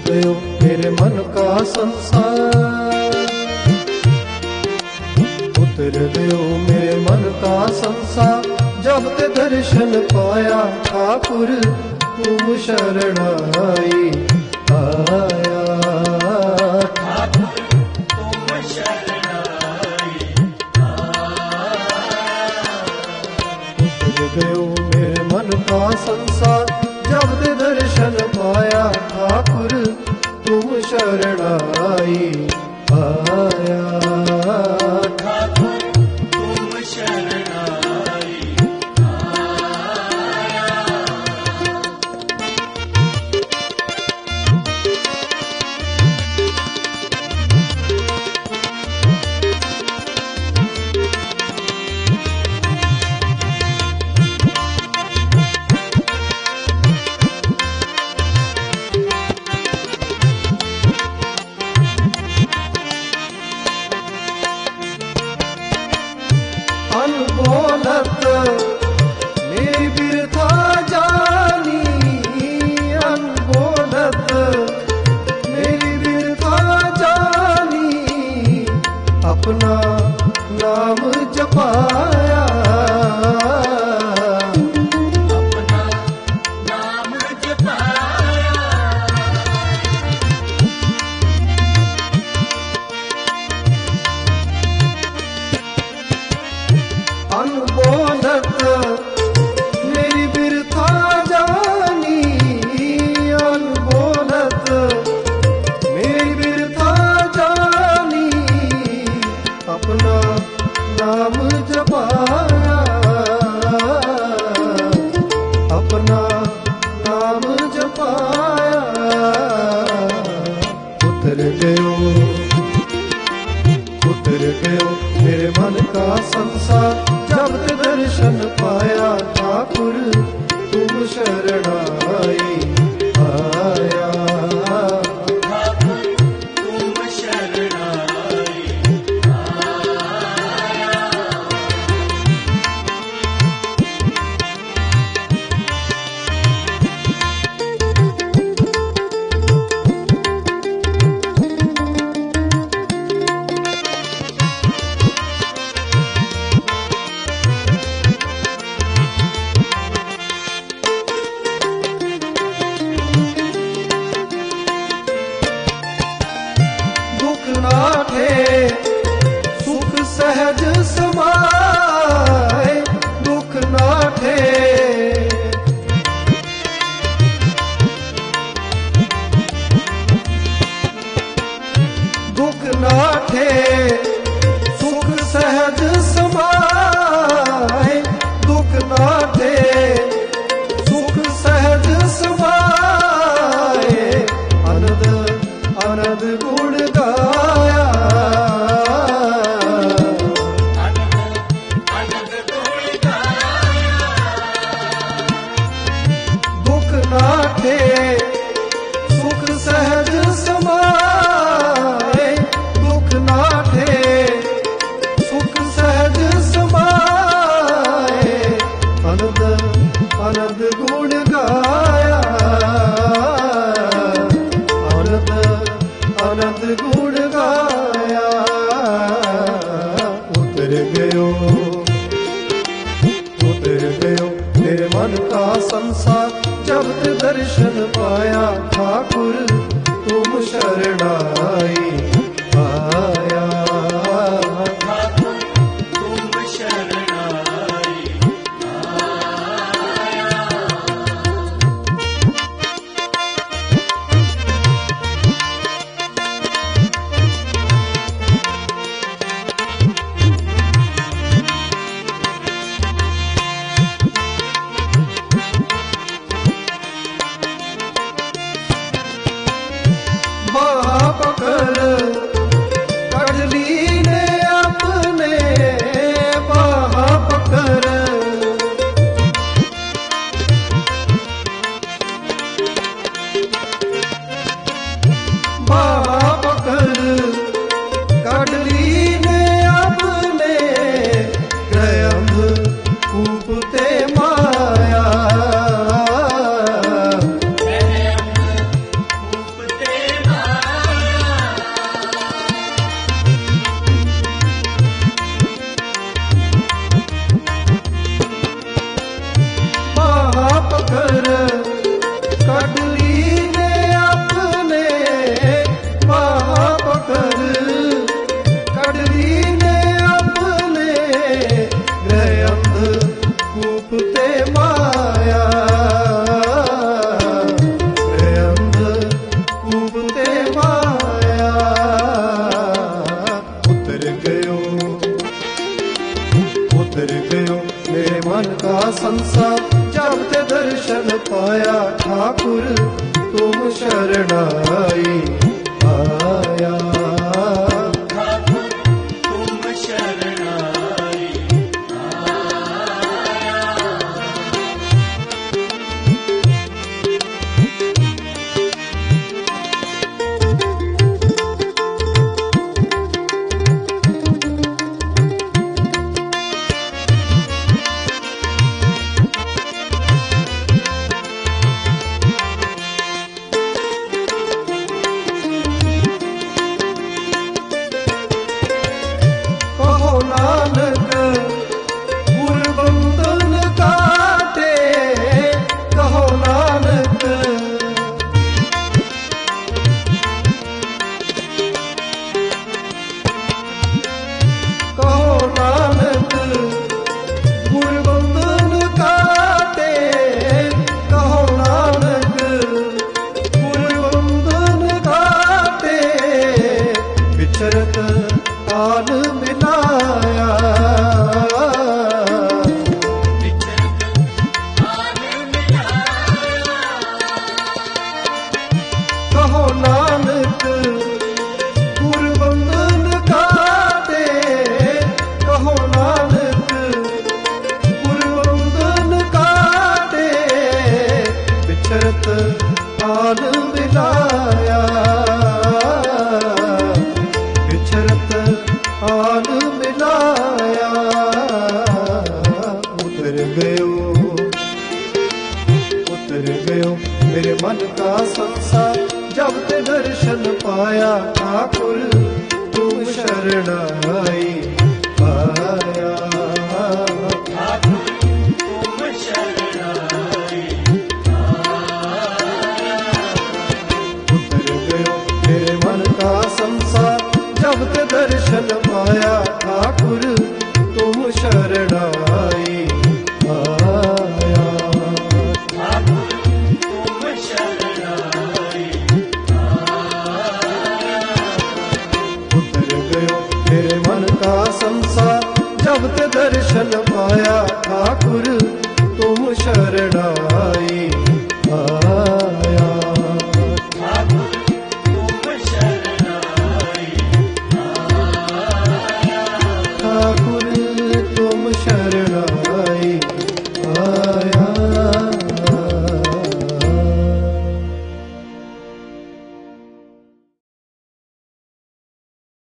गयो मेरे मन का संसार, उतर गयो मेरे मन का संसार। जब ते दर्शन पाया ठाकुर तुम शरण आई आया, ठाकुर तुम शरण आई आया। उतर गयो मेरे मन का संसार, जब ते दर्शन पाया ठाकुर तुम शरण आई आया, ठाकुर तुम शरण आई आया। अनबोलत मेरी बिरथा जानी, अनबोलत मेरी बिरथा जानी। अपना नाम जपाया, अपना नाम जपाया। अनबोलत मेरी बिरथा जानी, अनबोलत मेरी बिरथा जानी। अपना नाम जपाया, अपना नाम जपाया। उतर गयो मेरे मन का संसार, जब ते दर्शन पाया ठाकुर तुम शरण आई आया, ठाकुर तुम शरण आई आया। दुख नाठे सुख सहज समाए, दुख नाठे दुख नाठे सुख सहज समाए, दुख नाठे सुख सहज समाए। अनद अनद गुण गाया, अनंत गुण गाया। दुख नाठे सुख सहज समाए, दुख नाठे सुख सहज समाए। अनद अनद गुण गाया, अनद अनद गुण गाया। उतर गयो मेरे मन का संसार, जब ते दर्शन पाया ठाकुर तुम शरण आई आया, ठाकुर तुम शरण आई आया। बाप कर संसार, जब ते दर्शन पाया ठाकुर तुम शरणाई आया। ठाकुर तुम शरणाई आया। कहो नानक गुर बंधन काटे, कहो नानक कहो नानक गुर बंधन काटे, कहो नानक गुर बंधन काटे, विचरत काल मिलाया। कहो नानक गुर बंधन काटे, कहो नानक गुर बंधन काटे, विचरत काल मिलाया। विचरत काल मिलाया। उतर गयो मेरे मन का संसार, जब ते दर्शन पाया ठाकुर तुम शरणाई आया। ठाकुर तुम शरणाई आया। उतर गयो मेरे मन का संसार, जब ते दर्शन पाया ठाकुर तुम शरणाई आया। ठाकुर तुम शरणाई आया। उतर गयो मेरे मन का संसार, जब ते दर्शन पाया ठाकुर तुम शरणाई